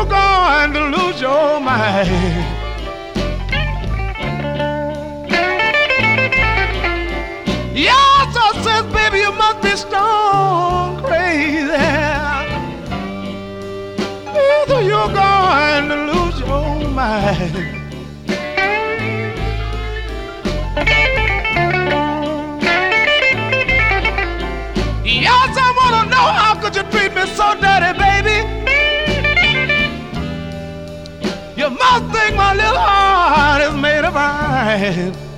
you're going to lose your mind. Yes, I says, baby, you must be stone crazy. Either you're going to lose your mind. Yes, I want to know how could you treat me so dirty, baby. You must think my little heart is made of iron.